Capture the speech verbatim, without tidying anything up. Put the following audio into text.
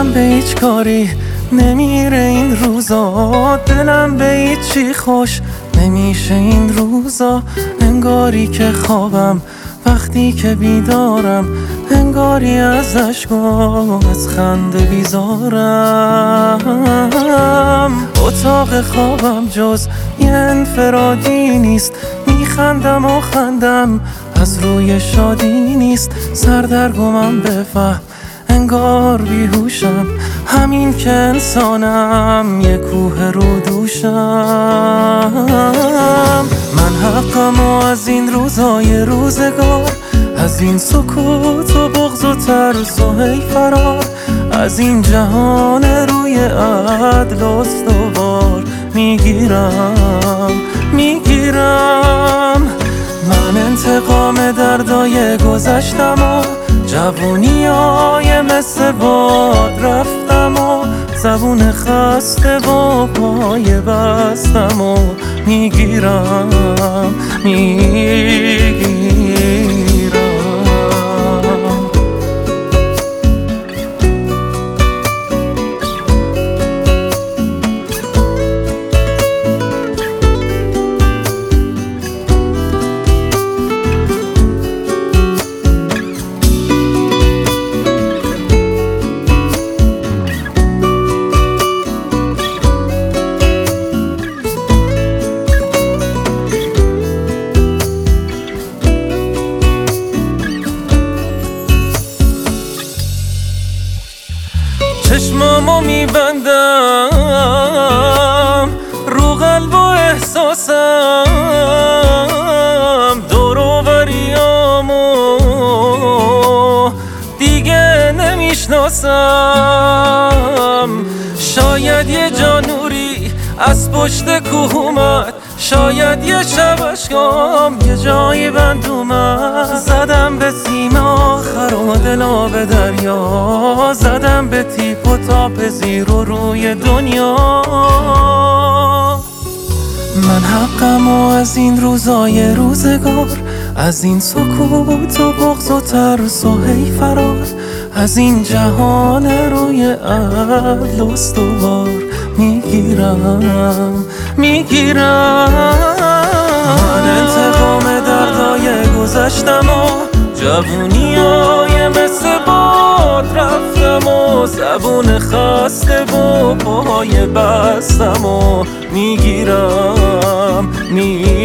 دلم به هیچ کاری نمیره این روزا، دلم به هیچی خوش نمیشه این روزا. انگاری که خوابم وقتی که بیدارم، انگاری از اشکام از خنده بیزارم. اتاق خوابم جز یه انفرادی نیست، میخندم و خندم از روی شادی نیست. سردرگمم بفهم انگار بیهوشم، همین که انسانم یه کوه رو دوشم. من حقم و از این روزای روزگار، از این سکوت و بغض و ترس و هی فرار، از این جهان روی عدل استوار میگیرم میگیرم. من انتقام دردای گذشتم و جوونیای مثل باد رفتم و زبون خسته و پای بستم و میگیرم میگیرم. چشمامو میبندم رو قلب و احساسم، دور و بریامو دیگه نمیشناسم. شاید یه جانوری از پشت کوه اومد، شاید یه شب اشکام یه جایی بند اومد. زدم به سیم آخر و دلا به دریا، زدم به تیپ و تاپ زیر و روی دنیا. من حقم و از این روزای روزگار، از این سکوت و بغض و ترس و هی فرار، از این جهان روی عدل استوار میگیرم میگیرم. من انتقام دردای گذشتم و جوونیای مثل باد رفتم و زبون خسته و پای بستم و میگیرم میگیرم.